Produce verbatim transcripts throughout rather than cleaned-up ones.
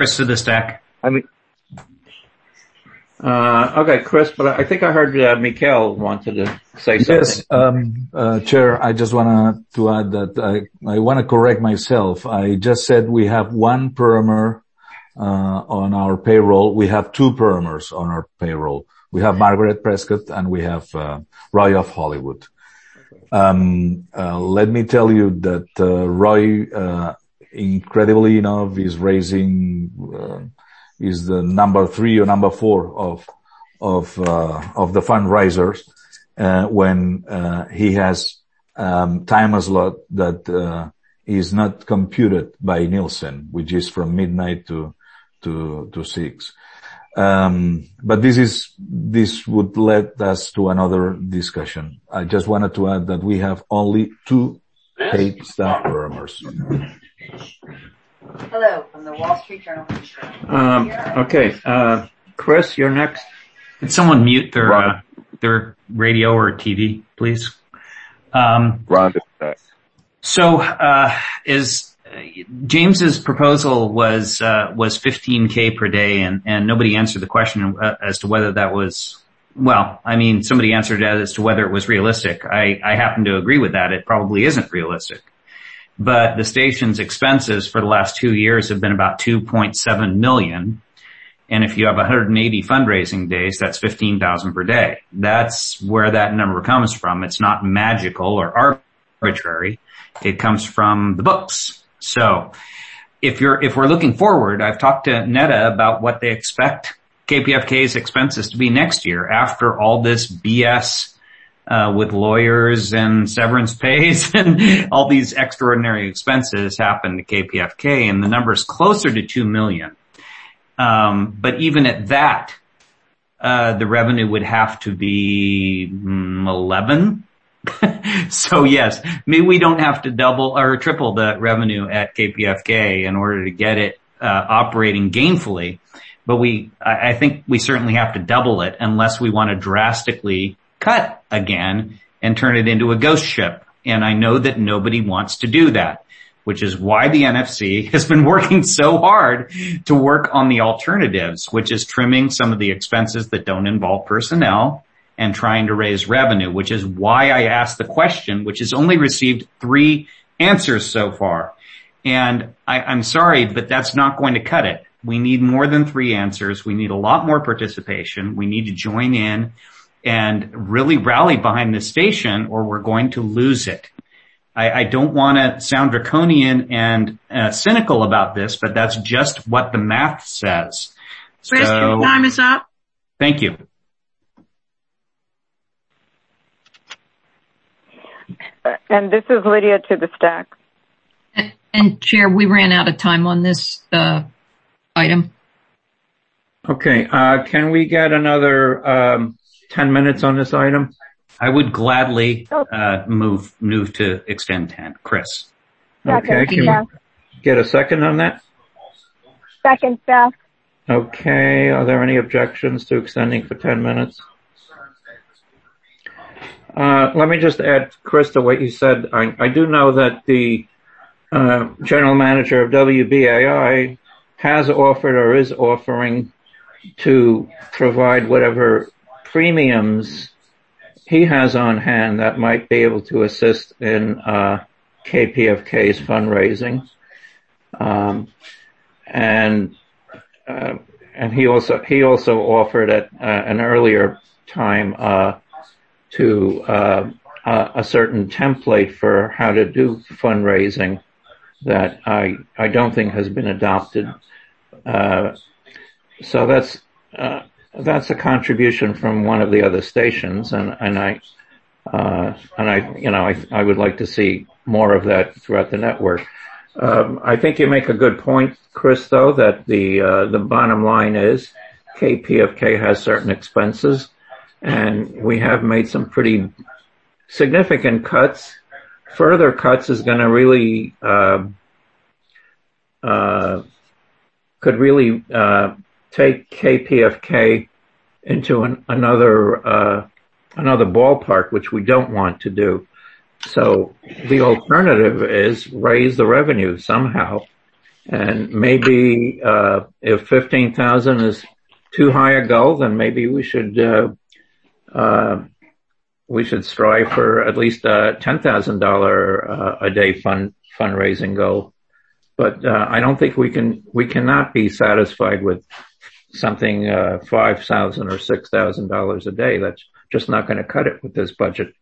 Chris to the stack. I mean, Uh, okay, Chris, but I think I heard uh, Mikhail wanted to say something. Yes, um, uh, Chair, I just want to add that I, I want to correct myself. I just said we have one permer uh, on our payroll. We have two permers on our payroll. We have Margaret Prescott and we have uh, Roy of Hollywood. Um, uh, let me tell you that uh, Roy, uh, incredibly enough, is raising uh, is the number three or number four of of uh, of the fundraisers uh, when uh, he has um, time slot that uh, is not computed by Nielsen, which is from midnight to to to six. Um, but this is this would lead us to another discussion. I just wanted to add that we have only two paid staff permers. Hello, from the Wall Street Journal. Um, okay, uh, Chris, you're next. Could someone mute their uh, their radio or T V, please? Um, Ron, so, uh, is uh, James's proposal was uh, was fifteen K per day, and and nobody answered the question uh, as to whether that was. Well, I mean, somebody answered as to whether it was realistic. I I happen to agree with that. It probably isn't realistic. But the station's expenses for the last two years have been about two point seven million. And if you have one hundred eighty fundraising days, that's fifteen thousand per day. That's where that number comes from. It's not magical or arbitrary. It comes from the books. So if you're, if we're looking forward, I've talked to Netta about what they expect K P F K's expenses to be next year after all this B S Uh, with lawyers and severance pays and all these extraordinary expenses happen to K P F K, and the number is closer to two million. Um, but even at that, uh, the revenue would have to be mm, eleven. So yes, maybe we don't have to double or triple the revenue at K P F K in order to get it uh, operating gainfully. But we, I, I think we certainly have to double it unless we want to drastically cut again and turn it into a ghost ship. And I know that nobody wants to do that, which is why the N F C has been working so hard to work on the alternatives, which is trimming some of the expenses that don't involve personnel and trying to raise revenue, which is why I asked the question, which has only received three answers so far. And I, I'm sorry, but that's not going to cut it. We need more than three answers. We need a lot more participation. We need to join in and really rally behind this station, or we're going to lose it. I, I don't want to sound draconian and uh, cynical about this, but that's just what the math says. Chris, So, your time is up. Thank you. And this is Lydia to the stack. And, and Chair, we ran out of time on this uh, item. Okay, uh, can we get another um, ten minutes on this item? I would gladly uh, move move to extend ten. Chris. Okay, can we get a second on that? Second, Beth. Okay, are there any objections to extending for ten minutes? Uh, let me just add, Chris, to what you said. I, I do know that the uh, general manager of W B A I has offered or is offering to provide whatever premiums he has on hand that might be able to assist in uh, K P F K's fundraising. Um, and uh, and he also he also offered at uh, an earlier time uh, to uh, uh, a certain template for how to do fundraising that I I don't think has been adopted. Uh, so that's uh, that's a contribution from one of the other stations, and and I uh, and I you know I I would like to see more of that throughout the network. Um, I think you make a good point, Chris, though, that the uh, the bottom line is K P F K has certain expenses, and we have made some pretty significant cuts. Further cuts is going to really uh, uh, could really uh, take K P F K into an, another uh, another ballpark, which we don't want to do. So the alternative is raise the revenue somehow And maybe, uh, if fifteen thousand is too high a goal, then maybe we should, uh, uh, we should strive for at least a ten thousand dollars uh, a day fund, fundraising goal. But, uh, I don't think we can, we cannot be satisfied with something, uh, five thousand or six thousand dollars a day. That's just not going to cut it with this budget.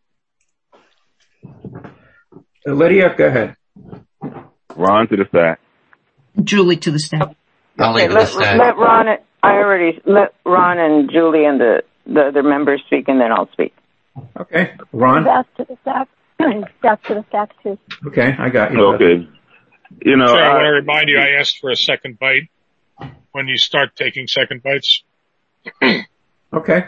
Uh, Lydia, go ahead. Ron to the stack. Julie to the staff. I'll Okay, leave let, this stack. let Ron, I already, let Ron and Julie and the, the other members speak, and then I'll speak. Okay, Ron? Back to the stack. Back to the stack, too. Okay, I got you. Okay. You know, Sir, I, I want to remind you, I asked for a second bite when you start taking second bites. Okay.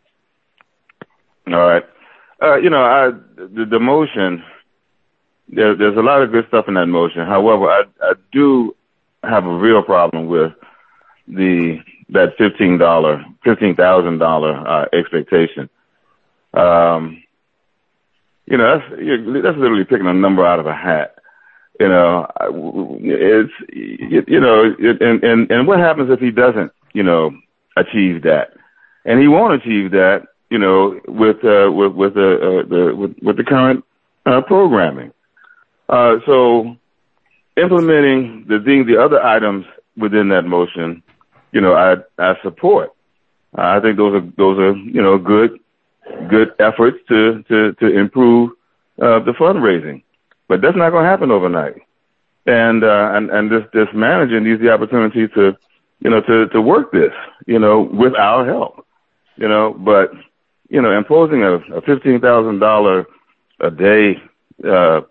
All right. Uh, you know, I, the, the motion, there, there's a lot of good stuff in that motion. However, I, I do have a real problem with the, that fifteen dollars, fifteen thousand dollars, uh, expectation. Um, you know, that's, that's literally picking a number out of a hat. You know, it's, you know, and, and, and what happens if he doesn't, you know, achieve that? And he won't achieve that, you know, with, uh, with, with the, uh, the, with, with the current, uh, programming. Uh, so implementing the thing, the other items within that motion, you know, I, I support. Uh, I think those are, those are, you know, good, good efforts to, to, to improve, uh, the fundraising. But that's not going to happen overnight. And, uh, and, and this, this manager needs the opportunity to, you know, to, to work this, you know, with our help, you know, but, you know, imposing a, a fifteen thousand dollars a day, uh,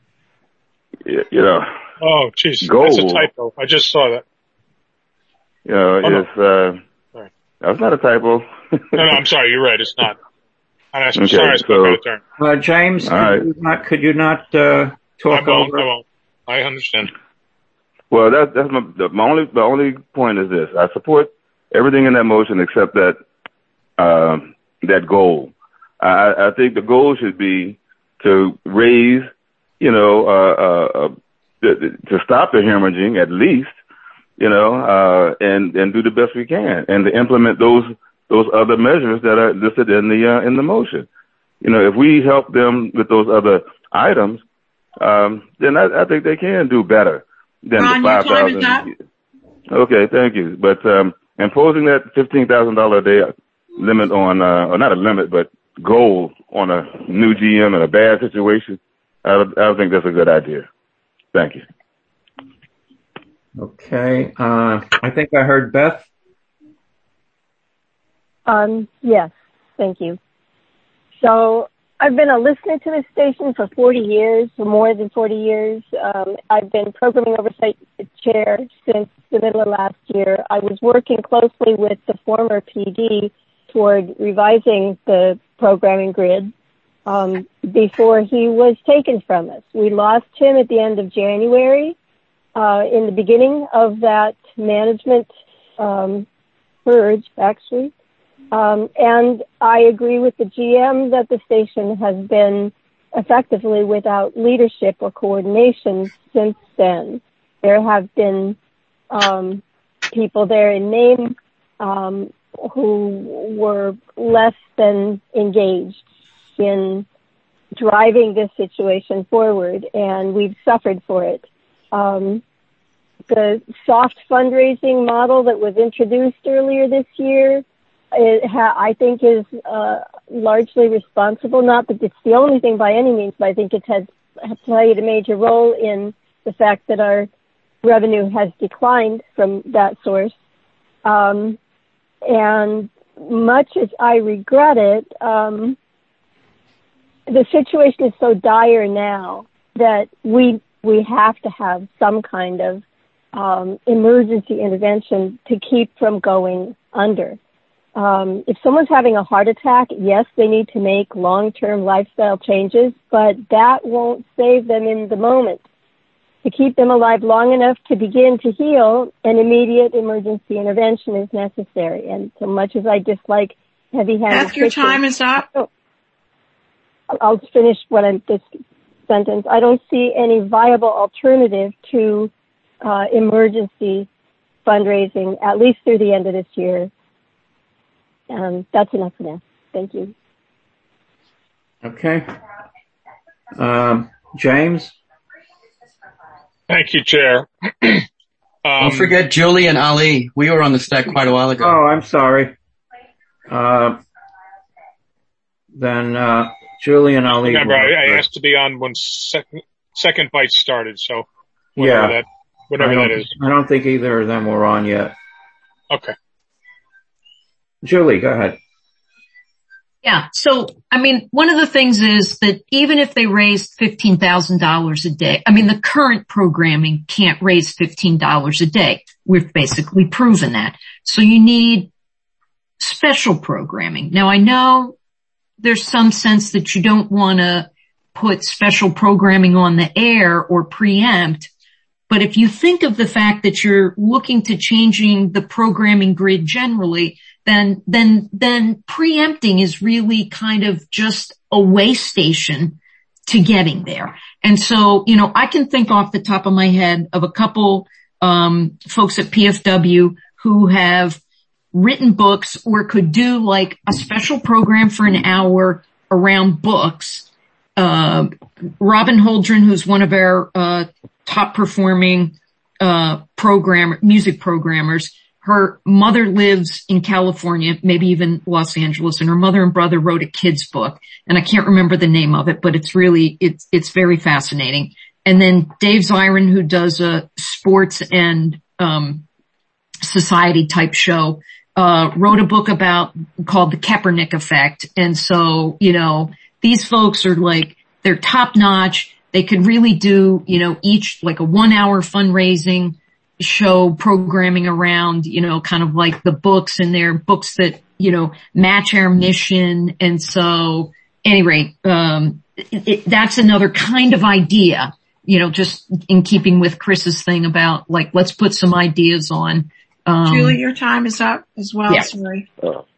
you know, Oh, jeez. goal. That's a typo. I just saw that. You know, Oh, no. it's, uh, Sorry. that's not a typo. No, no, I'm sorry. You're right. It's not. I'm Okay, sorry I spoke so- out of turn. Uh, James, All could right. you not, could you not, uh, I talk won't. over? I won't. I understand. Well, that's, that's my, the, my only, the only point is this. I support everything in that motion except that, um, that goal. I, I think the goal should be to raise, you know, uh, uh, uh to, to stop the hemorrhaging at least, you know, uh, and, and do the best we can and to implement those, those other measures that are listed in the, uh, in the motion. You know, if we help them with those other items, um, then I, I think they can do better than Ron, the your five time is thousand. up. Okay, thank you. But, um, imposing that fifteen thousand dollars a day limit on, uh, or not a limit, but goal on a new G M in a bad situation, I don't, I don't think that's a good idea. Thank you. Okay, uh, I think I heard Beth. Um, yes, thank you. So I've been a listener to this station for forty years, for more than forty years. Um, I've been programming oversight chair since the middle of last year. I was working closely with the former P D toward revising the programming grid um, before he was taken from us. We lost him at the end of January. Uh, in the beginning of that management um, purge, actually. Um, and I agree with the G M that the station has been effectively without leadership or coordination since then. There have been um, people there in name um, who were less than engaged in driving this situation forward, and we've suffered for it. Um, the soft fundraising model that was introduced earlier this year, it ha- I think is uh, largely responsible. Not that it's the only thing by any means, but I think it has, has played a major role in the fact that our revenue has declined from that source. Um, and much as I regret it, um, the situation is so dire now that we we have to have some kind of um, emergency intervention to keep from going under. Um, if someone's having a heart attack, yes, they need to make long-term lifestyle changes, but that won't save them in the moment. To keep them alive long enough to begin to heal, an immediate emergency intervention is necessary. And so much as I dislike heavy-handed Beth, your fixing, time is up. I'll finish what I'm, this sentence. I don't see any viable alternative to uh, emergency fundraising at least through the end of this year. Um, that's enough for now. Thank you. Okay. Um, James? Thank you, Chair. um, Don't forget Julie and Ali. We were on the stack quite a while ago. Oh, I'm sorry. Uh, then, uh, Julie and Ali. Remember, I, I asked to be on when second, second bite started, so whatever yeah, that, whatever that is. I don't think either of them were on yet. Okay. Julie, go ahead. Yeah. So, I mean, one of the things is that even if they raised fifteen thousand dollars a day, I mean, the current programming can't raise fifteen dollars a day. We've basically proven that. So you need special programming. Now, I know there's some sense that you don't want to put special programming on the air or preempt, but if you think of the fact that you're looking to changing the programming grid generally, then, then, then preempting is really kind of just a way station to getting there. And so, you know, I can think off the top of my head of a couple, um, folks at P F W who have written books or could do like a special program for an hour around books. Uh, Robin Holdren, who's one of our, uh, top performing, uh, program, music programmers. Her mother lives in California, maybe even Los Angeles, and her mother and brother wrote a kid's book, and I can't remember the name of it, but it's really, it's, it's very fascinating. And then Dave Zirin, who does a sports and, um, society type show, uh, wrote a book about, called The Kaepernick Effect. And so, you know, these folks are like, they're top notch. They could really do, you know, each like a one hour fundraising show programming around, you know, kind of like the books, and they're books that, you know, match our mission. And so anyway, um, it, it, that's another kind of idea, you know, just in keeping with Chris's thing about like, let's put some ideas on. Um, Julie, your time is up as well. Yeah. Sorry.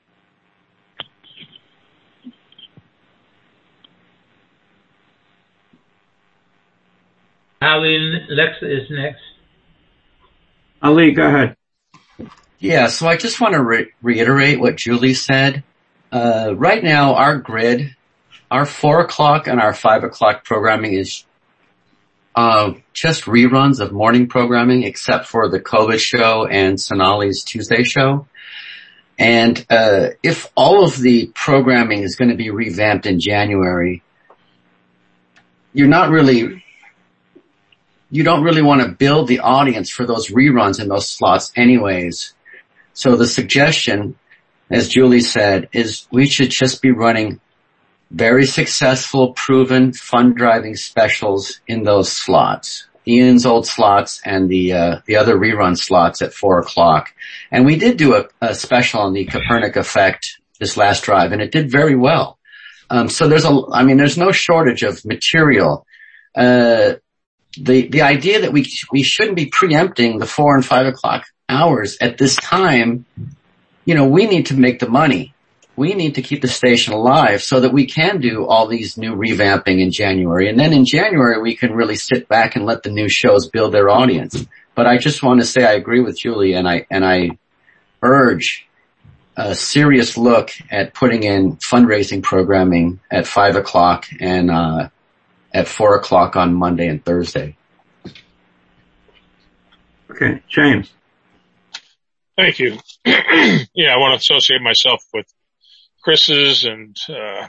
Ali Lex is next. Ali, go ahead. Yeah, so I just want to re- reiterate what Julie said. Uh, right now, our grid, our four o'clock and our five o'clock programming is uh just reruns of morning programming, except for the COVID show and Sonali's Tuesday show. And uh if all of the programming is going to be revamped in January, you're not really, you don't really want to build the audience for those reruns in those slots anyways. So the suggestion, as Julie said, is we should just be running very successful, proven, fund-driving specials in those slots. Ian's old slots and the, uh, the other rerun slots at four o'clock. And we did do a, a special on the Kaepernick Effect this last drive, and it did very well. Um, so there's a, I mean, there's no shortage of material. Uh, the, the idea that we, we shouldn't be preempting the four and five o'clock hours at this time, you know, we need to make the money. We need to keep the station alive so that we can do all these new revamping in January. And then in January, we can really sit back and let the new shows build their audience. But I just want to say I agree with Julie, and I, and I urge a serious look at putting in fundraising programming at five o'clock and, uh, at four o'clock on Monday and Thursday. Okay, James. Thank you. Yeah, I want to associate myself with Chris's and uh,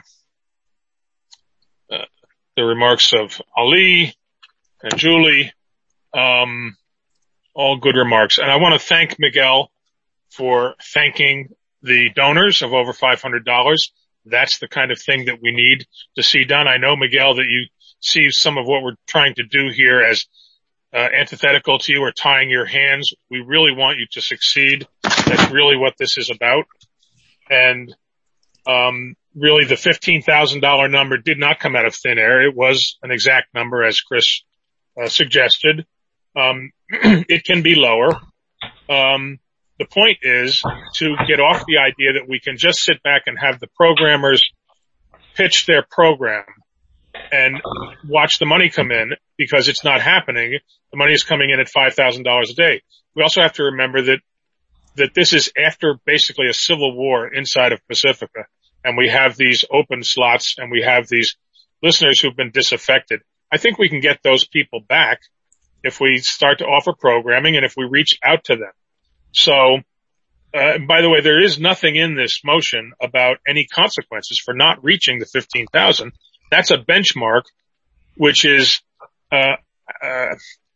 uh the remarks of Ali and Julie. Um, all good remarks. And I want to thank Miguel for thanking the donors of over five hundred dollars. That's the kind of thing that we need to see done. I know, Miguel, that you see some of what we're trying to do here as uh, antithetical to you or tying your hands. We really want you to succeed. That's really what this is about. And Um, really the fifteen thousand dollars number did not come out of thin air. It was an exact number, as Chris uh, suggested. Um, it can be lower. Um, the point is to get off the idea that we can just sit back and have the programmers pitch their program and watch the money come in, because it's not happening. The money is coming in at five thousand dollars a day. We also have to remember that, that this is after basically a civil war inside of Pacifica. And we have these open slots and we have these listeners who've been disaffected. I think we can get those people back if we start to offer programming and if we reach out to them. So, uh, by the way, there is nothing in this motion about any consequences for not reaching the fifteen thousand. That's a benchmark, which is, uh, uh,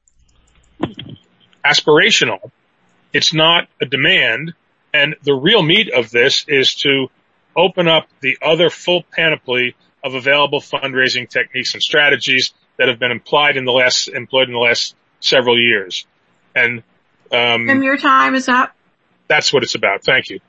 aspirational. It's not a demand. And the real meat of this is to open up the other full panoply of available fundraising techniques and strategies that have been implied in the last, employed in the last several years. And, um, Tim, your time is up. That's what it's about. Thank you.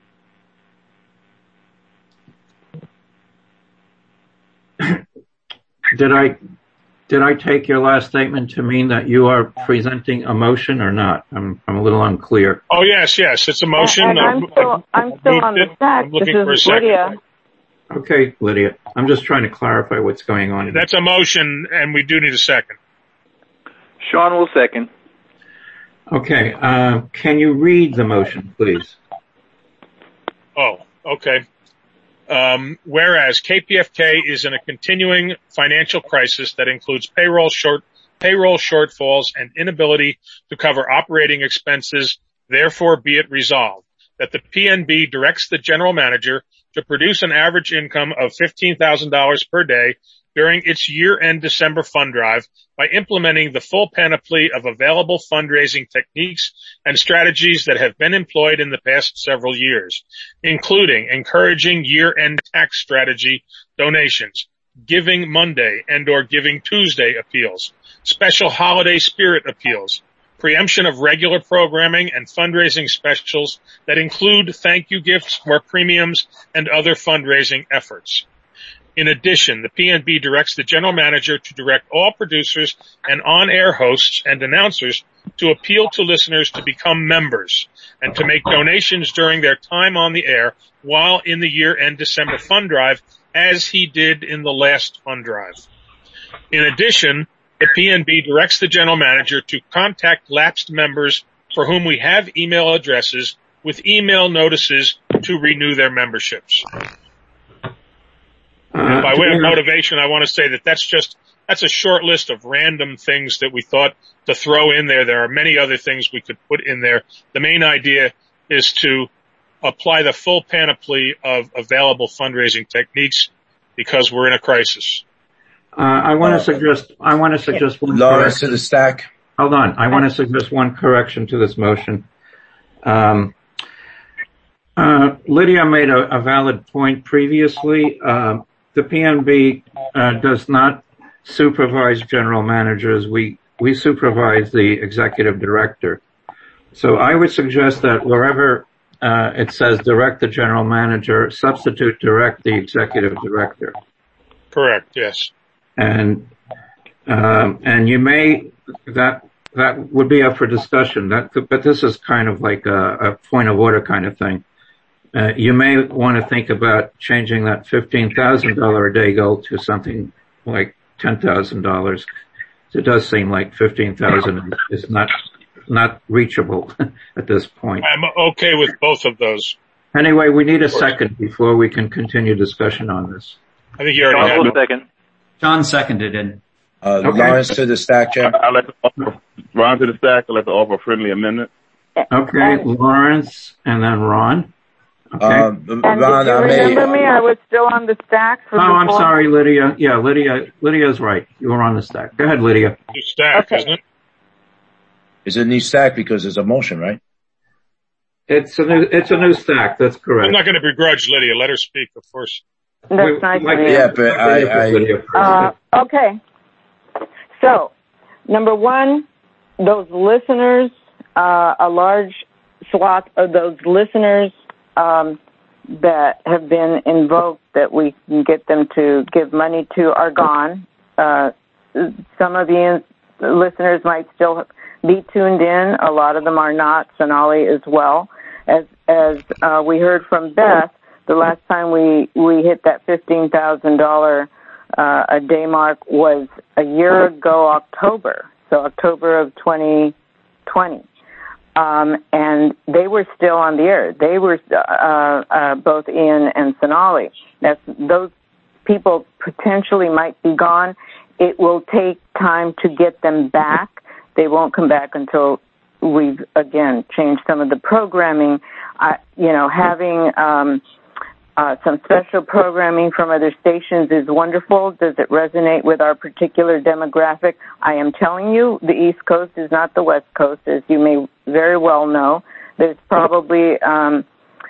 Did I, did I take your last statement to mean that you are presenting a motion or not? I'm, I'm a little unclear. Oh, yes, yes. It's a motion. And, and I'm still, I'm still on the stack. This is Lydia. Okay, Lydia. I'm just trying to clarify what's going on. That's a motion, and we do need a second. Sean will second. Okay. Uh, can you read the motion, please? Oh, okay. Um, whereas K P F K is in a continuing financial crisis that includes payroll short, payroll shortfalls and inability to cover operating expenses, therefore be it resolved that the P N B directs the general manager to produce an average income of fifteen thousand dollars per day during its year-end December fund drive by implementing the full panoply of available fundraising techniques and strategies that have been employed in the past several years, including encouraging year-end tax strategy donations, Giving Monday and or Giving Tuesday appeals, special holiday spirit appeals, preemption of regular programming and fundraising specials that include thank you gifts or premiums and other fundraising efforts. In addition, the P N B directs the general manager to direct all producers and on-air hosts and announcers to appeal to listeners to become members and to make donations during their time on the air while in the year-end December fund drive, as he did in the last fund drive. In addition, the P N B directs the general manager to contact lapsed members for whom we have email addresses with email notices to renew their memberships. And by way of motivation, I want to say that that's just, that's a short list of random things that we thought to throw in there. There are many other things we could put in there. The main idea is to apply the full panoply of available fundraising techniques because we're in a crisis. Uh, I want to suggest, I want to suggest one Lawrence to the stack. Hold on. I want to suggest one correction to this motion. Um, uh, Lydia made a, a valid point previously. Uh, the P N B uh, does not supervise general managers. We, we supervise the executive director. So I would suggest that wherever uh, it says direct the general manager, substitute direct the executive director. Correct. Yes. And, um, and you may, that, that would be up for discussion. That, but this is kind of like a, a point of order kind of thing. Uh, you may want to think about changing that fifteen thousand dollars a day goal to something like ten thousand dollars. It does seem like fifteen thousand dollars is not, not reachable at this point. I'm okay with both of those. Anyway, we need a second before we can continue discussion on this. I think you already John have will second. John seconded it. Uh, Okay. Lawrence to the stack, Chair. I'd like to offer, Ron to the stack, I'd like to offer a friendly amendment. Okay, Lawrence and then Ron. Okay. Um, And Ron, did you I may, remember me? I was still on the stack for Oh, the I'm four- sorry, Lydia. Yeah, Lydia, Lydia's right. You were on the stack. Go ahead, Lydia. New stack, Okay. isn't it? it's a new stack because there's a motion, right? It's a new, it's a new stack. That's correct. I'm not going to begrudge Lydia. Let her speak, of course. That's Wait, nice like- of you. Yeah, but I, I, Lydia first. Uh, okay. So, number one, those listeners, uh, a large swath of those listeners, um, that have been invoked that we can get them to give money to are gone. Uh, some of the listeners might still be tuned in. A lot of them are not. Sonali as well. As, as, uh, we heard from Beth, the last time we, we hit that fifteen thousand dollars uh, a day mark was a year ago October, so October of twenty twenty. Um, and they were still on the air. They were, uh, uh, both Ian and Sonali. That's, those people potentially might be gone. It will take time to get them back. They won't come back until we've, again, changed some of the programming. Uh, you know, having, um, Uh, some special programming from other stations is wonderful. Does it resonate with our particular demographic? I am telling you, the East Coast is not the West Coast, as you may very well know. There's probably um,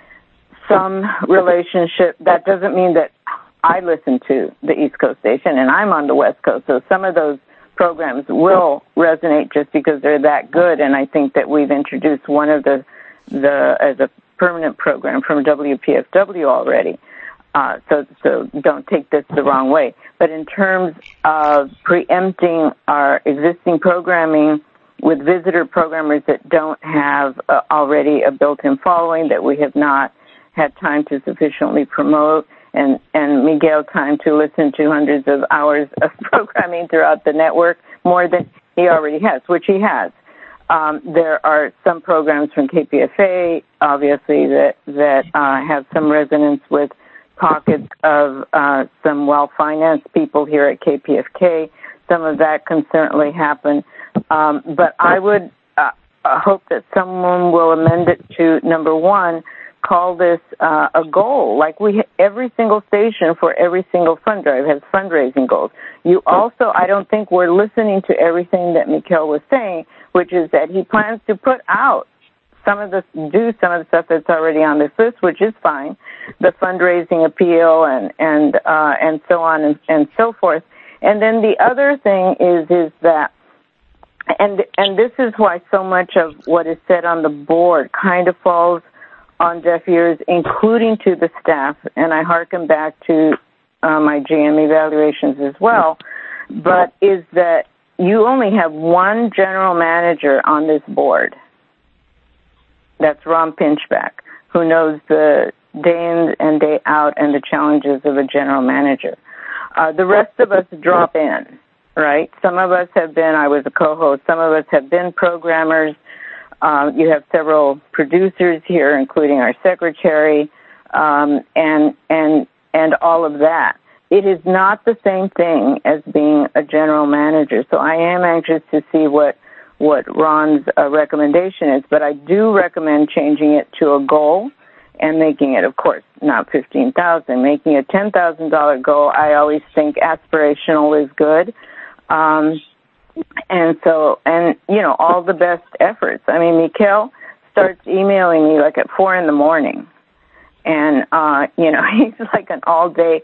some relationship. That doesn't mean that I listen to the East Coast station and I'm on the West Coast. So some of those programs will resonate just because they're that good. And I think that we've introduced one of the the as a permanent program from W P F W already. Uh, so, so don't take this the wrong way. But in terms of preempting our existing programming with visitor programmers that don't have uh, already a built-in following, that we have not had time to sufficiently promote, and, and Miguel time to listen to hundreds of hours of programming throughout the network, more than he already has, which he has. Um, there are some programs from K P F A, obviously, that that uh, have some resonance with pockets of uh, some well-financed people here at K P F K. Some of that can certainly happen. Um, but I would uh, hope that someone will amend it to, number one, call this uh, a goal. Like we, every single station for every single fund drive has fundraising goals. You also, I don't think we're listening to everything that Mikhail was saying, which is that he plans to put out some of the, do some of the stuff that's already on this list, which is fine, the fundraising appeal and, and, uh, and so on and, and so forth. And then the other thing is, is that, and, and this is why so much of what is said on the board kind of falls on deaf ears, including to the staff, and I hearken back to uh, my G M evaluations as well, but is that you only have one general manager on this board. That's Ron Pinchback, who knows the day in and day out and the challenges of a general manager. Uh, the rest of us drop in, right? Some of us have been, I was a co-host, some of us have been programmers. Um, you have several producers here, including our secretary, um, and, and, and all of that. It is not the same thing as being a general manager. So I am anxious to see what, what Ron's uh, recommendation is, but I do recommend changing it to a goal and making it, of course, not fifteen thousand dollars. Making a ten thousand dollars goal, I always think aspirational is good. Um, and so, and, you know, all the best efforts. I mean, Mikhail starts emailing me like at four in the morning. And, uh, you know, he's like an all-day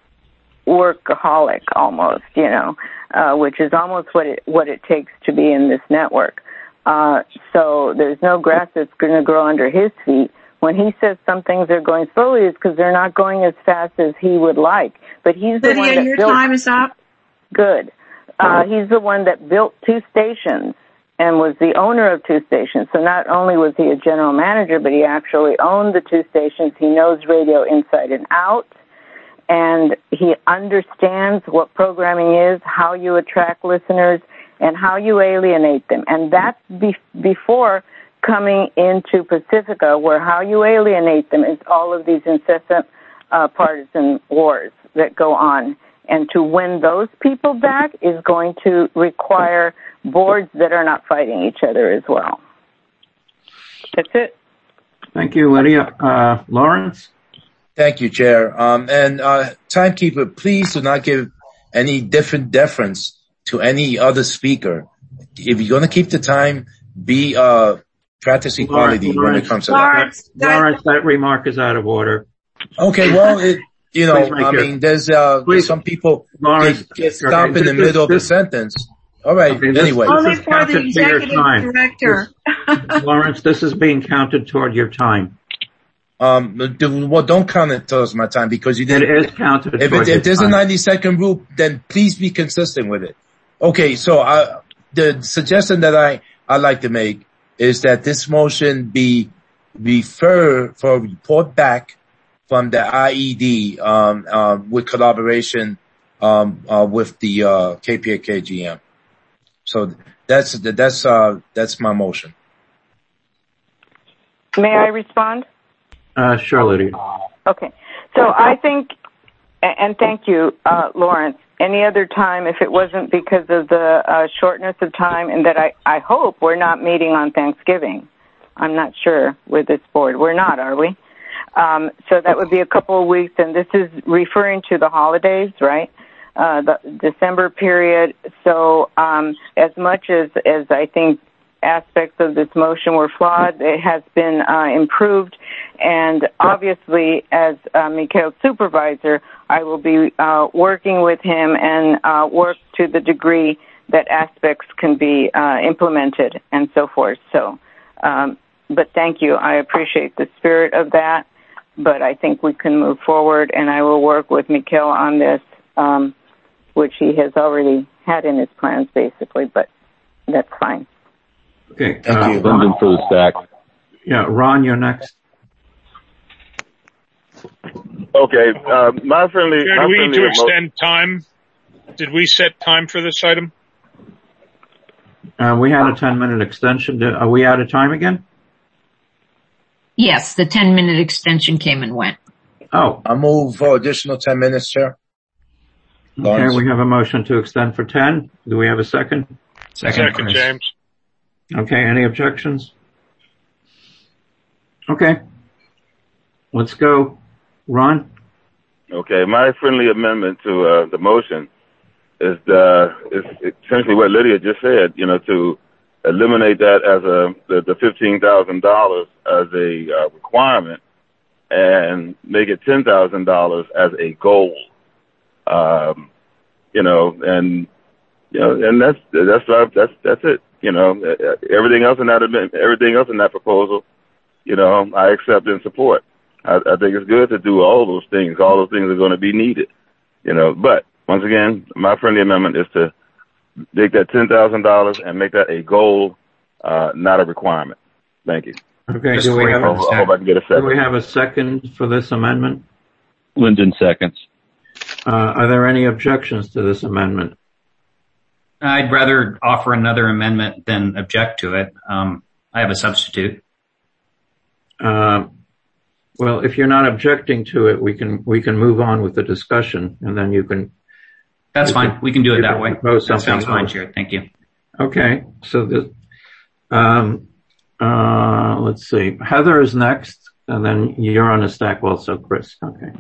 workaholic almost, you know, uh, which is almost what it, what it takes to be in this network. Uh, so there's no grass that's going to grow under his feet. When he says some things are going slowly, it's because they're not going as fast as he would like. But he's the Lydia, one that your built. time is up. Good. Uh, he's the one that built two stations and was the owner of two stations. So not only was he a general manager, but he actually owned the two stations. He knows radio inside and out, and he understands what programming is, how you attract listeners, and how you alienate them. And that's be- before coming into Pacifica, where how you alienate them is all of these incessant uh, partisan wars that go on. And to win those people back is going to require boards that are not fighting each other as well. That's it. Thank you, Lydia. Uh, Lawrence? Thank you, Chair. Um, and uh, timekeeper, please do not give any different deference to any other speaker. If you're going to keep the time, be uh, practice equality Lawrence, when it comes to Lawrence, that. Lawrence, that remark is out of order. Okay, well, it, you know, I your, mean, there's, uh, there's some people Lawrence, get, get stopped okay, in the this, middle this, of a sentence. All right, okay, this, anyway. Only for the executive director. This, Lawrence, this is being counted toward your time. Um, well, don't count it towards my time because you didn't. It is counted. If, it, if there's time. a ninety second rule, then please be consistent with it. Okay, so uh, the suggestion that I I like to make is that this motion be referred for a report back from the I E D um, uh, with collaboration um, uh, with the uh, K P A K G M. So that's that's uh, that's my motion. May I respond? Uh, sure, Lydia. Okay. So I think, and thank you, uh, Lawrence. Any other time, if it wasn't because of the uh, shortness of time, and that I, I hope we're not meeting on Thanksgiving. I'm not sure with this board. We're not, are we? Um, so that would be a couple of weeks, and this is referring to the holidays, right? Uh, the December period. So um, as much as, as I think aspects of this motion were flawed, it has been uh, improved. And obviously, as uh, Mikhail's supervisor, I will be uh, working with him and uh, work to the degree that aspects can be uh, implemented and so forth. So, um, but thank you. I appreciate the spirit of that, but I think we can move forward, and I will work with Mikhail on this, um, which he has already had in his plans, basically, but that's fine. Okay. Thank uh, you. London for the stack. Yeah, Ron, you're next. Okay, uh, my friendly. Chair, my do we need friendly to emo- extend time? Did we set time for this item? Uh, we had a ten-minute extension. Are we out of time again? Yes, the ten-minute extension came and went. Oh. I move for additional ten minutes, Chair. Okay, Lawrence. we have a motion to extend for ten. Do we have a second? Second, Second, Chris. James. Okay, any objections? Okay. Let's go. Ron? Okay, my friendly amendment to uh, the motion is the is essentially what Lydia just said. You know, to eliminate that as a the, the fifteen thousand dollars as a uh, requirement and make it ten thousand dollars as a goal. Um, you know, and you know, and that's that's that's that's it. You know, everything else in that everything else in that proposal, you know, I accept and support. I, I think it's good to do all those things. All those things are going to be needed, you know. But once again, my friendly amendment is to take that ten thousand dollars and make that a goal, uh, not a requirement. Thank you. Okay. Just Do we, have I hope, I hope I can get a do second. we have a second for this amendment? Linden seconds. Uh, are there any objections to this amendment? I'd rather offer another amendment than object to it. Um, I have a substitute. Uh, well, if you're not objecting to it, we can we can move on with the discussion, and then you can. That's you fine. can, we can do it that can way. propose That something sounds fine, else. Chair. Thank you. Okay. So this. Um, uh, let's see. Heather is next, and then you're on the stack also, Chris. Okay.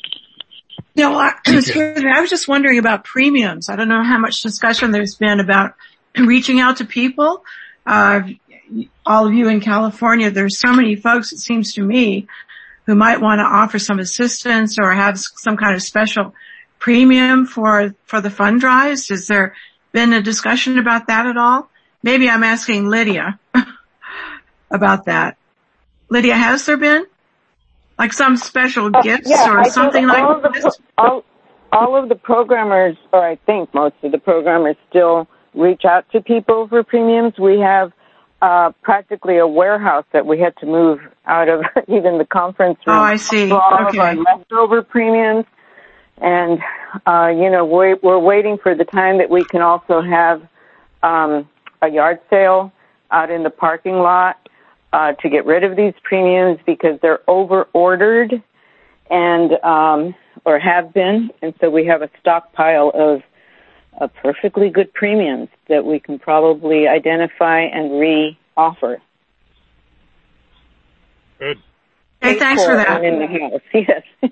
No, I was here. I was just wondering about premiums. I don't know how much discussion there's been about reaching out to people. Uh, all of you in California, there's so many folks, it seems to me, who might want to offer some assistance or have some kind of special premium for, for the fund drives. Has there been a discussion about that at all? Maybe I'm asking Lydia about that. Lydia, has there been? Like some special gifts uh, yeah, or I something think all like of the, this? All, all of the programmers, or I think most of the programmers, still reach out to people for premiums. We have uh practically a warehouse that we had to move out of even the conference room. Oh, I see. For all Okay. of our leftover premiums. And, uh, you know, we're, we're waiting for the time that we can also have um a yard sale out in the parking lot. Uh, to get rid of these premiums because they're over-ordered and, um, or have been. And so we have a stockpile of uh, perfectly good premiums that we can probably identify and re-offer. Good. Hey, thanks for that. In the house, yes.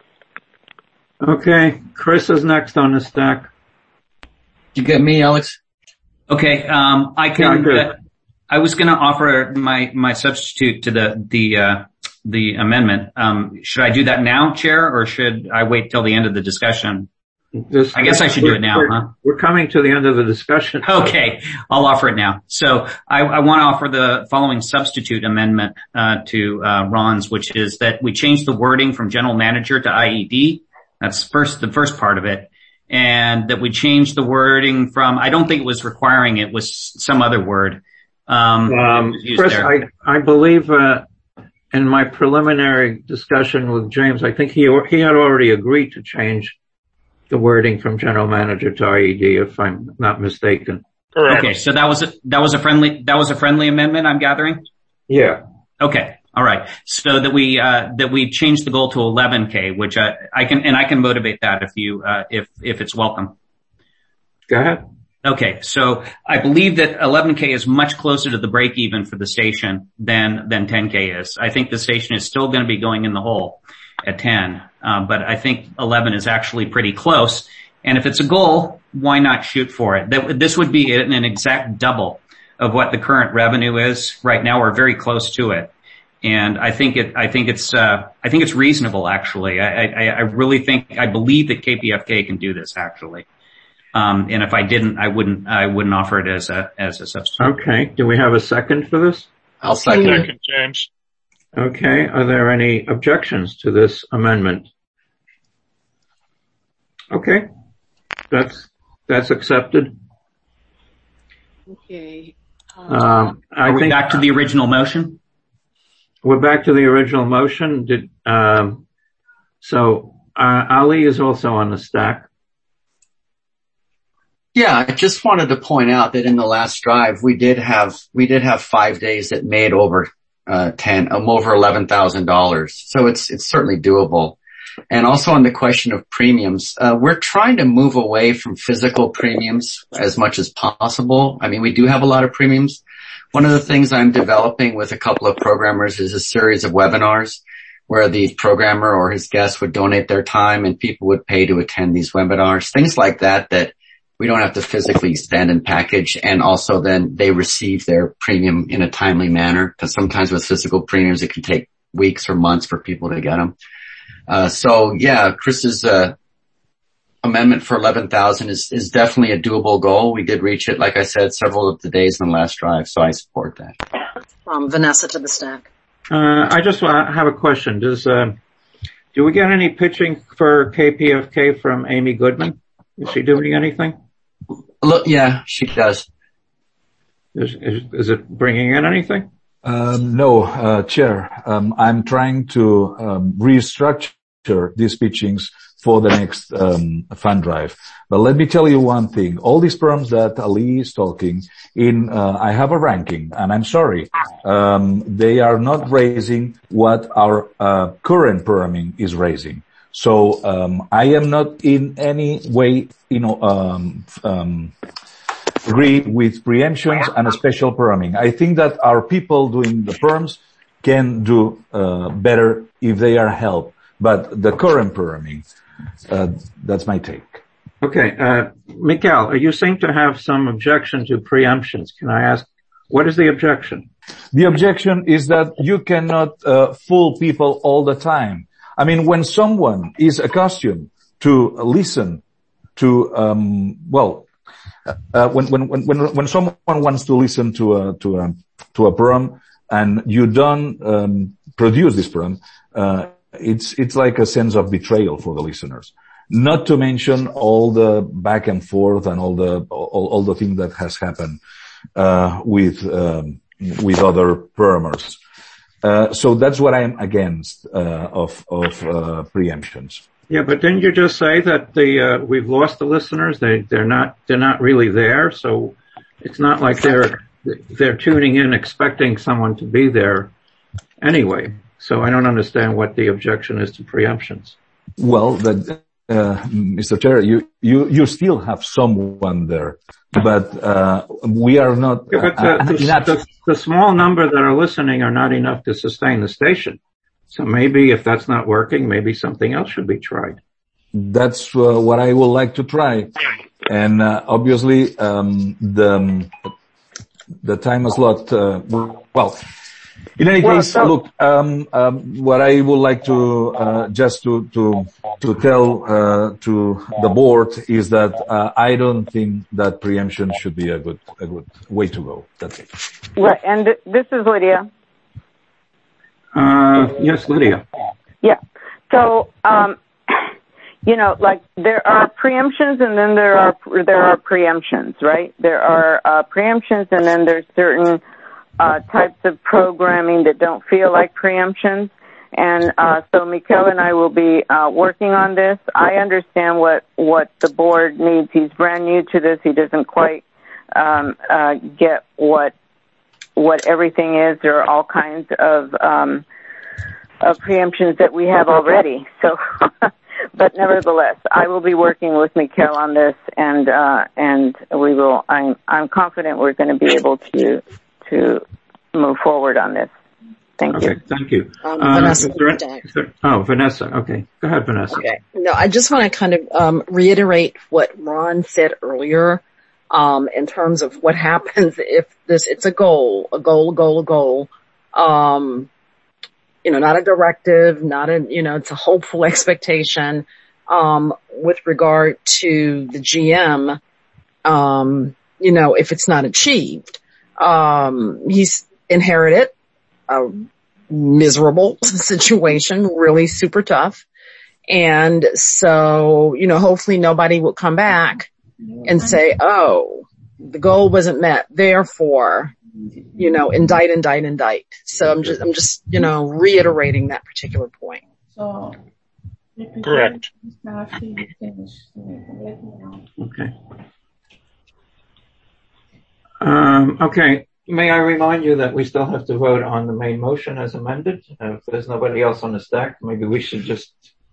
Okay. Chris is next on the stack. Did you get me, Alex? Okay. Um, I can. Yeah, Uh, I was going to offer my my substitute to the the uh, the amendment. Um, should I do that now, Chair, or should I wait till the end of the discussion? This, I guess I should do it now, we're, huh? We're coming to the end of the discussion. Okay, I'll offer it now. So I, I want to offer the following substitute amendment uh, to uh, Ron's, which is that we change the wording from general manager to I E D. That's first the first part of it, and that we change the wording from. I don't think it was requiring it was some other word. Um, Um, Chris, I, I believe, uh, in my preliminary discussion with James, I think he, he had already agreed to change the wording from general manager to I E D, if I'm not mistaken. Correct. Okay, so that was a, that was a friendly that was a friendly amendment, I'm gathering? Yeah. Okay. All right. So that we uh that we changed the goal to eleven K, which I, I can and I can motivate that if you uh if if it's welcome. Go ahead. Okay. So I believe that eleven K is much closer to the break even for the station than than ten K is. I think the station is still going to be going in the hole at ten, uh, but I think eleven is actually pretty close. And if it's a goal, why not shoot for it? That, this would be an exact double of what the current revenue is right now, or very close to it. And I think it, I think it's, uh, I think it's reasonable actually. I, I, I really think, I believe that K P F K can do this actually. Um, and if I didn't, I wouldn't, I wouldn't offer it as a, as a substitute. Okay. Do we have a second for this? I'll second. Second, James. Okay. Are there any objections to this amendment? Okay. That's, that's accepted. Okay. Um, I Are we think back to the original motion? We're back to the original motion. Did, um, so, uh, Ali is also on the stack. Yeah, I just wanted to point out that in the last drive, we did have, we did have five days that made over, uh, ten, um, over eleven thousand dollars. So it's, it's certainly doable. And also on the question of premiums, uh, we're trying to move away from physical premiums as much as possible. I mean, we do have a lot of premiums. One of the things I'm developing with a couple of programmers is a series of webinars where the programmer or his guests would donate their time and people would pay to attend these webinars, things like that, that we don't have to physically send and package. And also then they receive their premium in a timely manner, because sometimes with physical premiums, it can take weeks or months for people to get them. Uh, so yeah, Chris's, uh, amendment for eleven thousand is, is definitely a doable goal. We did reach it, like I said, several of the days in the last drive, so I support that. From Vanessa to the stack. Uh, I just uh, have a question. Does, uh, do we get any pitching for K P F K from Amy Goodman? Is she doing anything? Look, yeah, she does. Is, is, is it bringing in anything? Um, no, uh, Chair. Um, I'm trying to um, restructure these pitchings for the next um, fund drive. But let me tell you one thing. All these firms that Ali is talking in, uh, I have a ranking, and I'm sorry, um, they are not raising what our uh, current programming is raising. So um, I am not in any way, you know, um, um, agree with preemptions and special programming. I think that our people doing the perms can do uh, better if they are helped. But the current programming, uh, that's my take. Okay, uh, Miguel, you seem to have some objection to preemptions. Can I ask, what is the objection? The objection is that you cannot uh, fool people all the time. I mean, when someone is accustomed to listen to, um, well, uh, when, when, when, when someone wants to listen to a, to a, to a program and you don't, um, produce this program, uh, it's, it's like a sense of betrayal for the listeners. Not to mention all the back and forth and all the, all, all the things that has happened, uh, with, um, with other programmers. Uh, so that's what I'm against, uh, of, of, uh, preemptions. Yeah, but didn't you just say that the, uh, we've lost the listeners? They, they're not, they're not really there. So it's not like they're, they're tuning in expecting someone to be there anyway. So I don't understand what the objection is to preemptions. Well, that, uh, Mister Chair, you, you, you still have someone there, but, uh, we are not, yeah, but the, uh, the, the, the small number that are listening are not enough to sustain the station. So maybe if that's not working, maybe something else should be tried. That's uh, what I would like to try. And, uh, obviously, um, the, the time slot, uh, well, in any case, look, um, um, what I would like to, uh, just to, to, to tell, uh, to the board is that, uh, I don't think that preemption should be a good, a good way to go. That's it. Right. And th- this is Lydia. Uh, yes, Lydia. Yeah. So, um, you know, like there are preemptions and then there are, there are preemptions, right? There are, uh, preemptions and then there's certain, uh, types of programming that don't feel like preemptions. And uh, so Mikhail and I will be uh, working on this. I understand what, what the board needs. He's brand new to this. He doesn't quite um, uh, get what what everything is. There are all kinds of um, of preemptions that we have already. So, but nevertheless, I will be working with Mikhail on this, and uh, and we will. I'm I'm confident we're going to be able to to move forward on this. Thank you. Okay, thank you. Um, Um, Vanessa. is there- is there- oh, Vanessa. Okay, go ahead, Vanessa. Okay. No, I just want to kind of um, reiterate what Ron said earlier um, in terms of what happens if this, it's a goal, a goal, a goal, a goal. Um, you know, not a directive, not a, you know, it's a hopeful expectation um, with regard to the G M, um, you know, if it's not achieved. Um, he's inherited a miserable situation, really super tough. And so, you know, hopefully nobody will come back and say, oh, the goal wasn't met, therefore, you know, indict, indict, indict. So I'm just, I'm just, you know, reiterating that particular point. So, Correct. Okay. Um, okay. May I remind you that we still have to vote on the main motion as amended? Uh, if there's nobody else on the stack, maybe we should just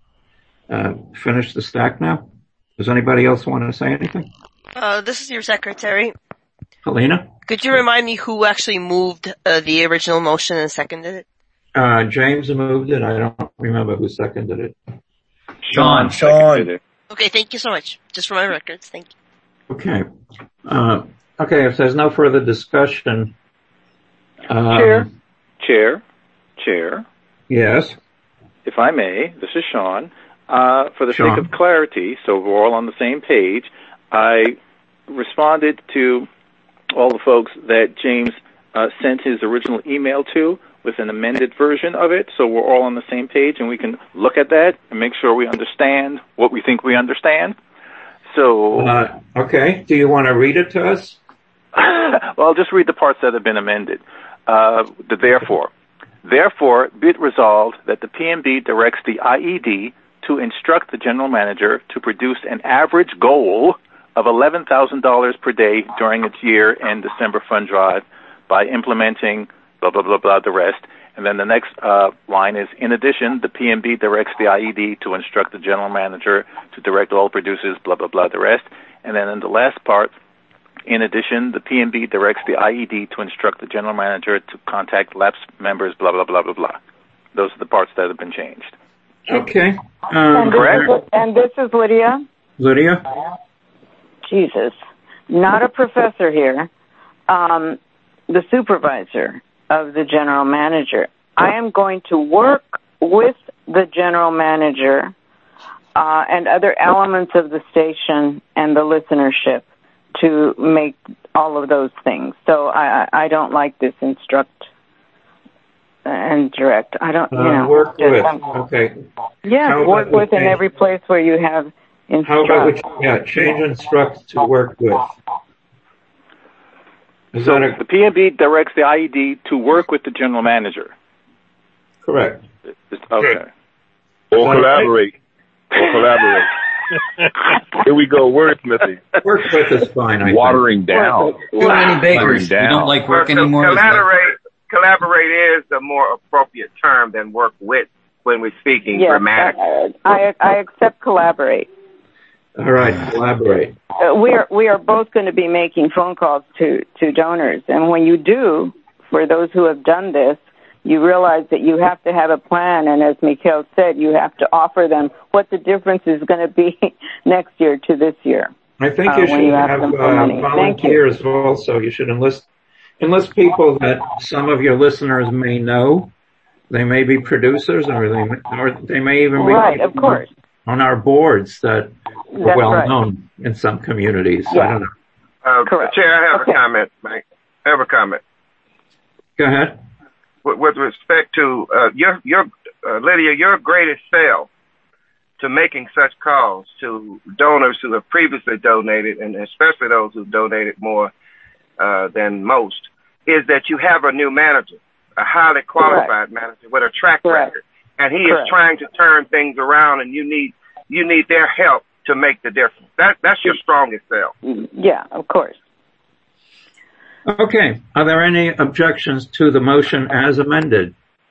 uh, finish the stack now. Does anybody else want to say anything? Uh, this is your secretary. Helena? Could you remind me who actually moved uh, the original motion and seconded it? Uh, James moved it. I don't remember who seconded it. Sean. Sean. Okay, thank you so much. Just for my records, thank you. Okay. Uh, okay, if there's no further discussion. Um, Chair, Chair, Chair. Yes. If I may, this is Sean. Uh, for the Sean. sake of clarity, so we're all on the same page, I responded to all the folks that James uh, sent his original email to with an amended version of it, so we're all on the same page and we can look at that and make sure we understand what we think we understand. So, Uh, okay. Do you want to read it to us? well, I'll just read the parts that have been amended. Uh, the therefore. Therefore, be it resolved that the P M B directs the I E D to instruct the general manager to produce an average goal of eleven thousand dollars per day during its year-end December fund drive by implementing blah, blah, blah, blah, the rest. And then the next uh, line is, in addition, the P M B directs the I E D to instruct the general manager to direct all producers, blah, blah, blah, the rest. And then in the last part, in addition, the P M B directs the I E D to instruct the general manager to contact lapsed members, blah, blah, blah, blah, blah. Those are the parts that have been changed. Okay. Um, And this, is, and this is Lydia. Lydia? Jesus. Not a professor here. Um, the supervisor of the general manager. I am going to work with the general manager uh, and other elements of the station and the listenership to make all of those things. So I, I don't like this instruct and direct. I don't, you Uh, know. work just, with. um, Okay. Yes, How work about with in we- every place where you have instruct. How about we, yeah, change instruct to work with. Is So that a, the P M B directs the I E D to work with the general manager. correct? Okay. Or collaborate. Or collaborate. Here we go, wordsmithing. Work with is fine, I think. Watering down. Too many bakers. Watering You down. don't like work Well, anymore? Is that- collaborate, collaborate is a more appropriate term than work with when we're speaking Yes, grammatically. I, I accept collaborate. All right, collaborate. Uh, we are we are both going to be making phone calls to to donors, and when you do, for those who have done this, you realize that you have to have a plan, and as Mikhail said, you have to offer them what the difference is going to be next year to this year. I think uh, you when should you ask have them for uh, money. Thank you. volunteers also. You should enlist enlist people that some of your listeners may know. They may be producers, or they may, or they may even be Right, of course. on our boards that are That's well right. known in some communities. I Yeah. don't know. Uh, Correct. Chair, I have Okay. a comment, Mike. I have a comment. Go ahead. With, with respect to uh, your, your uh, Lydia, your greatest sell to making such calls to donors who have previously donated, and especially those who donated more uh, than most, is that you have a new manager, a highly qualified Correct. manager with a track Correct. record. and he Correct. is trying to turn things around, and you need you need their help to make the difference. That that's your strongest sell. Yeah, of course. Okay. Are there any objections to the motion as amended?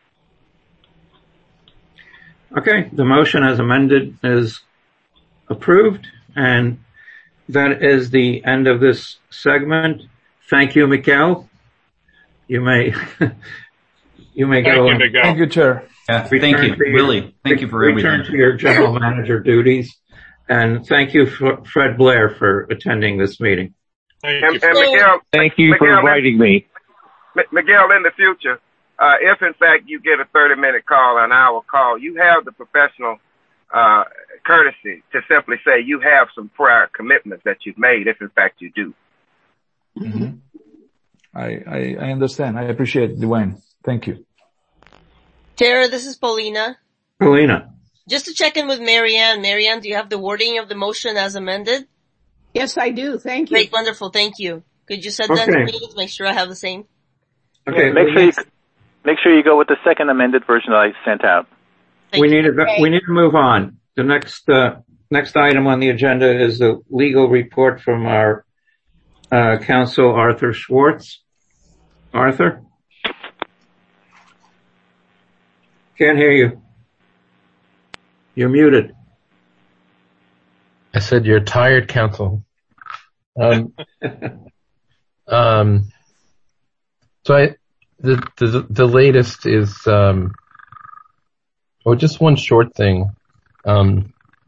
Okay. The motion as amended is approved, and that is the end of this segment. Thank you, Miguel. You may, you may Thank go. you, and Miguel. Thank you, Chair. Yeah, thank you, return to your- really. Thank you for Return everything. to your general manager duties, and thank you, for Fred Blair, for attending this meeting. Thank And, you. and Miguel, Thank you for Miguel, inviting me. M- Miguel, in the future, uh, if in fact you get a thirty minute call, an hour call, you have the professional uh, courtesy to simply say you have some prior commitments that you've made, if in fact you do. Mm-hmm. I, I, I understand. I appreciate it, Dwayne. Thank you. Chair, this is Paulina. Paulina. Just to check in with Marianne. Marianne, do you have the wording of the motion as amended? Yes, I do. Thank you. Great, wonderful. Thank you. Could you send that to Okay. me to make sure I have the same? Okay. Make sure you make sure you go with the second amended version that I sent out. Thank we you. need to, we need to move on. The next, uh, next item on the agenda is the legal report from our, uh, counsel, Arthur Schwartz. Arthur? Can't hear you. You're muted. I said you're tired, counsel. Um, um, so I, the, the, the latest is, um, oh, just one short thing. Um,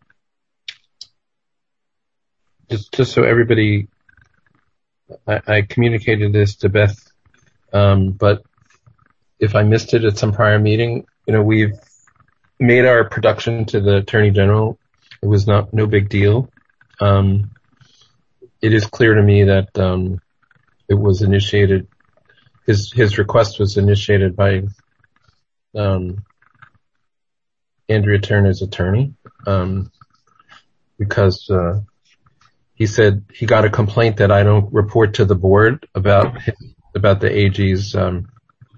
just, just so everybody, I, I communicated this to Beth, um, but if I missed it at some prior meeting, you know, we've made our production to the Attorney General. It was not, no big deal. Um, it is clear to me that, um, it was initiated, his, his request was initiated by, um, Andrea Turner's attorney, um, because, uh, he said he got a complaint that I don't report to the board about, his, about the A G's, um,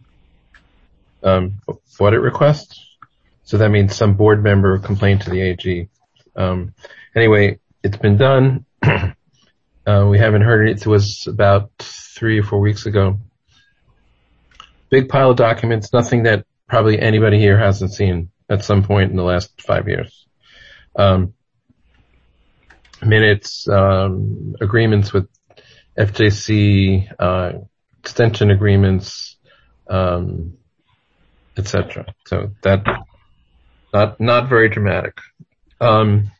um, audit request. So that means some board member complained to the A G. Um, anyway, it's been done. uh, we haven't heard it. It was about three or four weeks ago. Big pile of documents, nothing that probably anybody here hasn't seen at some point in the last five years. Um, minutes, um, agreements with F J C, uh, extension agreements, um, et cetera. So that, not, not very dramatic. Um,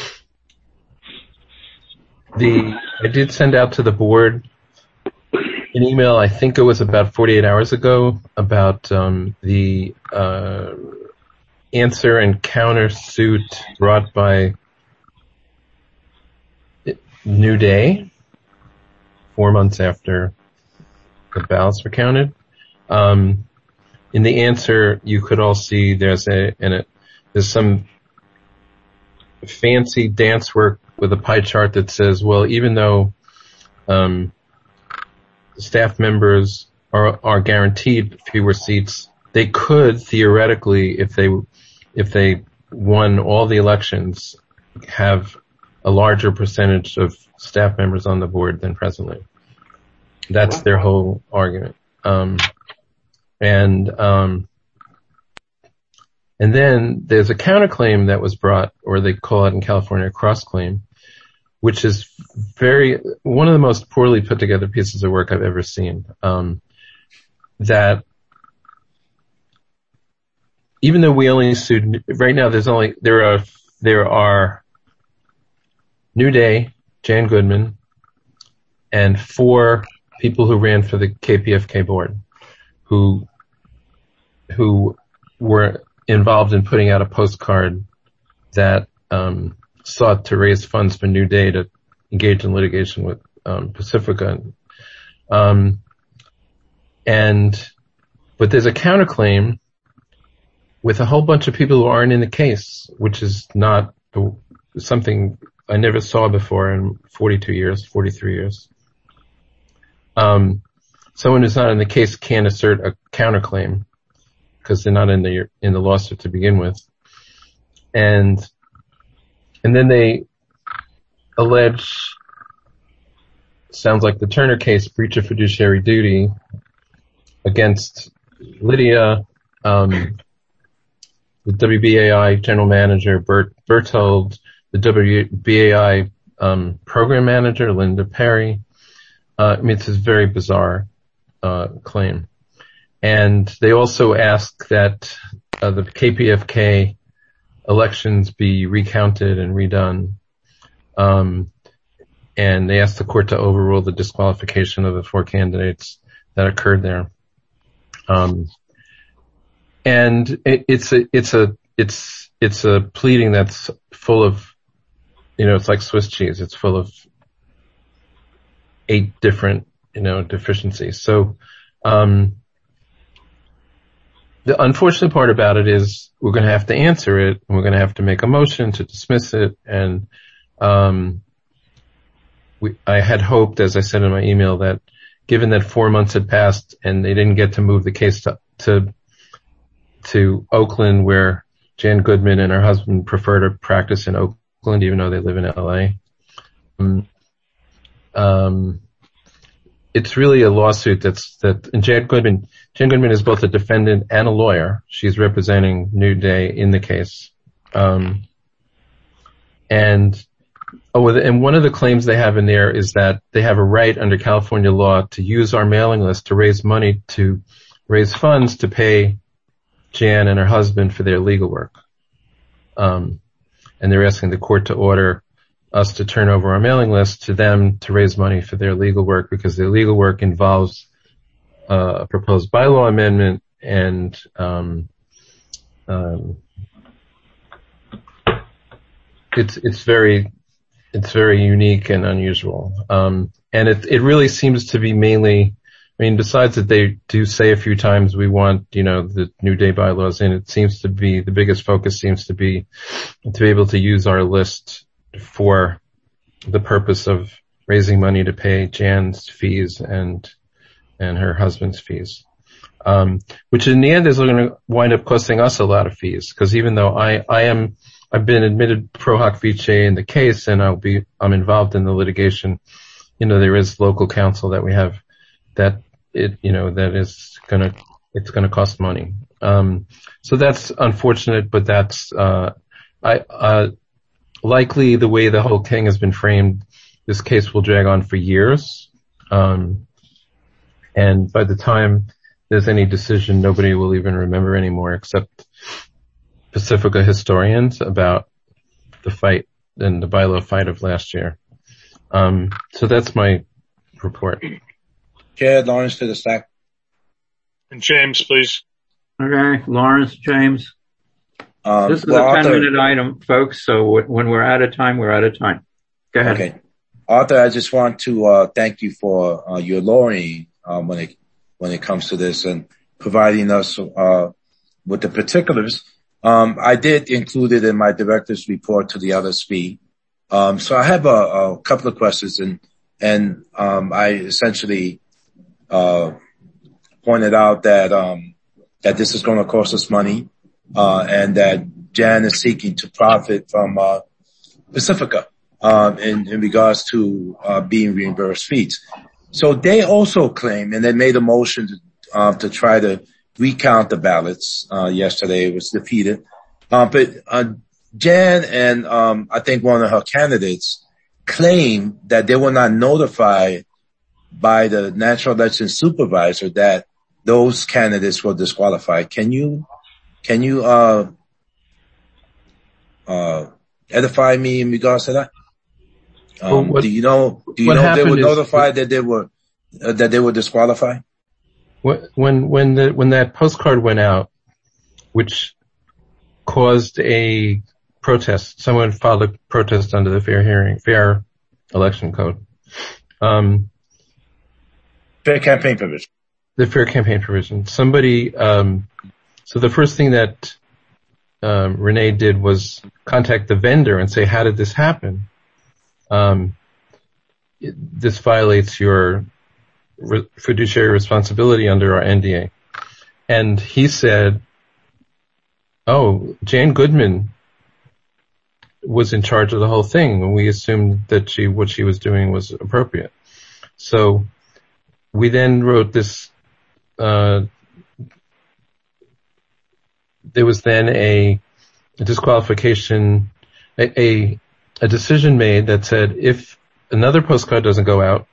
the, I did send out to the board an email, I think it was about forty-eight hours ago, about, um, the, uh, answer and counter suit brought by New Day, four months after the ballots were counted. Um, in the answer, you could all see there's a, and it, there's some fancy dance work with a pie chart that says, well, even though, um, staff members are, are guaranteed fewer seats, they could theoretically, if they, if they won all the elections, have a larger percentage of staff members on the board than presently. That's their whole argument. Um, and, um, and then there's a counterclaim that was brought, or they call it in California a cross-claim, which is very, one of the most poorly put together pieces of work I've ever seen. Um, that even though we only sued, right now there's only, there are, there are New Day, Jan Goodman, and four people who ran for the K P F K board who, who were involved in putting out a postcard that, um, sought to raise funds for New Day to engage in litigation with, um, Pacifica. Um, and, but there's a counterclaim with a whole bunch of people who aren't in the case, which is not something I never saw before in forty-two years, forty-three years. Um, someone who's not in the case can't assert a counterclaim. because they're not in the in the lawsuit to begin with, and and then they allege, sounds like the Turner case, breach of fiduciary duty against Lydia, um, the W B A I general manager Bert Berthold, the W B A I um, program manager Linda Perry. Uh, I mean, it's a very bizarre uh, claim. And they also ask that uh, the K P F K elections be recounted and redone. Um, and they ask the court to overrule the disqualification of the four candidates that occurred there. Um, and it, it's a, it's a, it's, it's a pleading that's full of, you know, it's like Swiss cheese. It's full of eight different, you know, deficiencies. So, um, the unfortunate part about it is we're going to have to answer it, and we're going to have to make a motion to dismiss it. And um, we, I had hoped, as I said in my email, that given that four months had passed and they didn't get to move the case to to, to Oakland, where Jan Goodman and her husband prefer to practice in Oakland, even though they live in L A. Um, um, it's really a lawsuit that's that. And Jan Goodman. Jan Goodman is both a defendant and a lawyer. She's representing New Day in the case. Um, and, oh, and one of the claims they have in there is that they have a right under California law to use our mailing list to raise money, to raise funds to pay Jan and her husband for their legal work. Um, and they're asking the court to order us to turn over our mailing list to them to raise money for their legal work, because their legal work involves Uh, a proposed bylaw amendment and um, um, it's it's very it's very unique and unusual, um, and it it really seems to be mainly. I mean, besides that they do say a few times we want, you know, the New Day bylaws in, it seems to be the biggest focus seems to be to be able to use our list for the purpose of raising money to pay Jan's fees and. and her husband's fees, um, which in the end is going to wind up costing us a lot of fees, because even though I, I am, I've been admitted pro hoc vice in the case and I'll be, I'm involved in the litigation, you know, there is local counsel that we have that it, you know, that is going to, it's going to cost money. Um, so that's unfortunate, but that's, uh, I, uh, likely the way the whole thing has been framed, this case will drag on for years. Um, And by the time there's any decision, nobody will even remember anymore except Pacifica historians about the fight and the bylaw fight of last year. Um, so that's my report. Chair, Lawrence to the stack. And James, please. Okay, Lawrence, James. Um, this is well, a ten Arthur, minute item, folks, so w- when we're out of time, we're out of time. Go ahead. Okay. Arthur, I just want to uh, thank you for uh, your lawyering um, when it when it comes to this and providing us uh, with the particulars. Um, I did include it in my director's report to the L S P. Um, so I have a, a couple of questions, and and um, I essentially uh, pointed out that um, that this is going to cost us money, uh, and that Jan is seeking to profit from uh, Pacifica um, in, in regards to uh, being reimbursed fees. So they also claim, and they made a motion to, uh, to try to recount the ballots. Uh, yesterday it was defeated. Uh, but, uh, Jan and, um, I think one of her candidates claim that they were not notified by the National Election Supervisor that those candidates were disqualified. Can you, can you, uh, uh, edify me in regards to that? Um, well, what, do you know, do you know if they were notified is, that they were, uh, that they were disqualified? When, when the, when that postcard went out, which caused a protest, someone filed a protest under the Fair Hearing, Fair Election Code. Um, Fair campaign provision. The fair campaign provision. Somebody, um, so the first thing that, um, Renee did was contact the vendor and say, how did this happen? Um, it, this violates your re- fiduciary responsibility under our N D A. And he said, oh, Jan Goodman was in charge of the whole thing, and we assumed that she what she was doing was appropriate. So we then wrote this. Uh, there was then a, a disqualification, a, a a decision made that said if another postcard doesn't go out,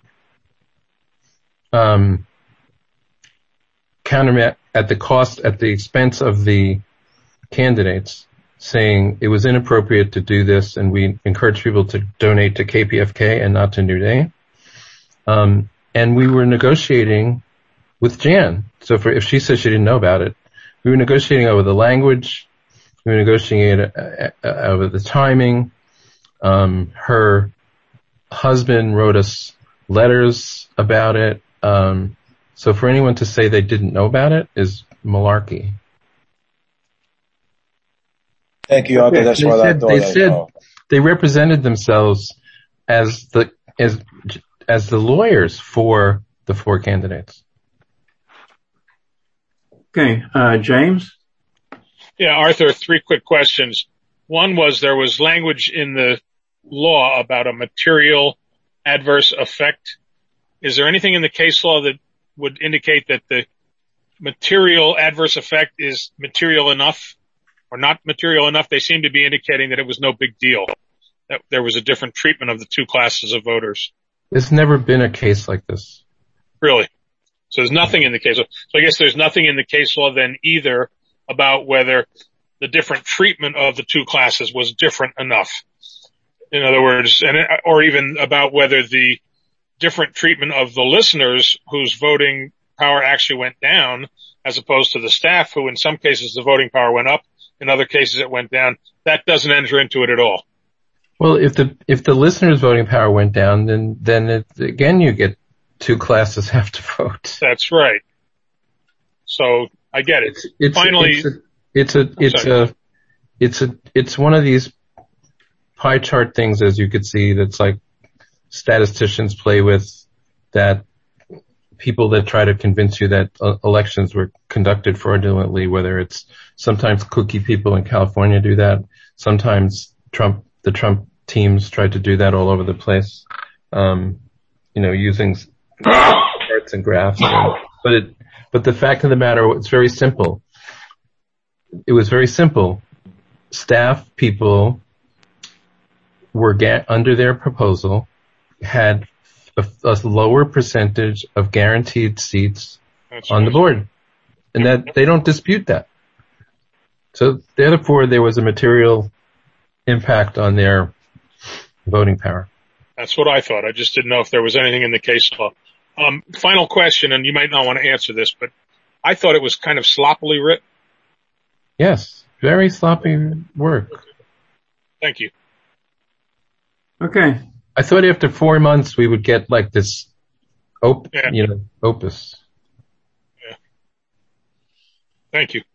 um, counter at the cost, at the expense of the candidates, saying it was inappropriate to do this, and we encourage people to donate to K P F K and not to New Day. Um, and we were negotiating with Jan. So for, if she says she didn't know about it, we were negotiating over the language, we were negotiating over the timing. Um, her husband wrote us letters about it. Um, so for anyone to say they didn't know about it is malarkey. Thank you, Uncle. That's they what said, I thought. They I said know. they represented themselves as the as as the lawyers for the four candidates. Okay, uh, James? Yeah, Arthur, three quick questions. One was there was language in the law about a material adverse effect. Is there anything in the case law that would indicate that the material adverse effect is material enough or not material enough? They seem to be indicating that it was no big deal, that there was a different treatment of the two classes of voters. There's never been a case like this. Really? So there's nothing in the case law. So I guess there's nothing in the case law then either about whether the different treatment of the two classes was different enough. In other words, and or even about whether the different treatment of the listeners whose voting power actually went down as opposed to the staff who in some cases the voting power went up, in other cases it went down. That doesn't enter into it at all. Well, if the if the listeners' voting power went down, then then it, again you get two classes have to vote. That's right. So I get it. It's, it's Finally, it's a it's a it's a, it's a it's one of these pie chart things, as you could see, that's like statisticians play with, that people that try to convince you that uh, elections were conducted fraudulently, whether it's sometimes kooky people in California do that, sometimes Trump, the Trump teams tried to do that all over the place, um, you know, using charts and graphs. And, but it, but the fact of the matter, it's very simple. It was very simple. Staff people were ga- under their proposal had a, a lower percentage of guaranteed seats That's on right. the board, and that they don't dispute that. So therefore, there was a material impact on their voting power. That's what I thought. I just didn't know if there was anything in the case law. Um, final question, and you might not want to answer this, but I thought it was kind of sloppily written. Yes, very sloppy work. Thank you. Okay. I thought after four months we would get like this, op- yeah. you know, opus. Yeah. Thank you.